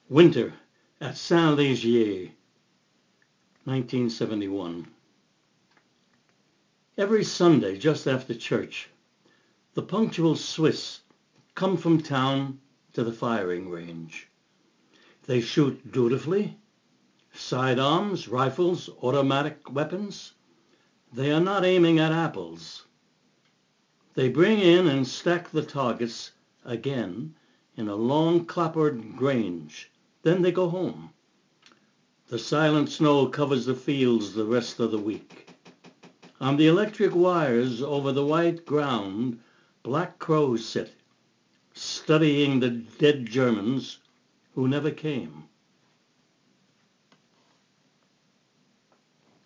Winter at Saint-Légier, 1971. Every Sunday, just after church, the punctual Swiss come from town to the firing range. They shoot dutifully, sidearms, rifles, automatic weapons. They are not aiming at apples. They bring in and stack the targets again in a long clapboard range. Then they go home. The silent snow covers the fields the rest of the week. On the electric wires over the white ground, black crows sit, studying the dead Germans who never came.